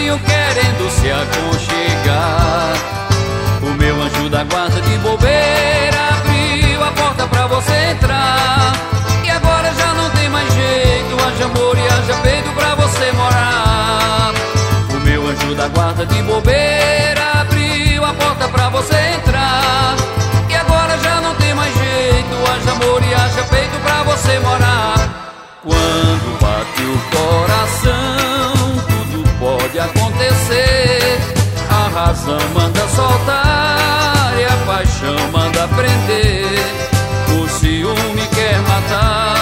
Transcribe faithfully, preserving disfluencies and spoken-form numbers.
carinho querendo se aconchegar. O meu anjo da guarda de bobeira abriu a porta pra você entrar. E agora já não tem mais jeito, haja amor e haja peito pra você morar. O meu anjo da guarda de bobeira abriu a porta pra você entrar. E agora já não tem mais jeito, haja amor e haja peito pra você morar. Quando bate o coração, tudo pode acontecer. A razão manda soltar e a paixão manda prender. O ciúme quer matar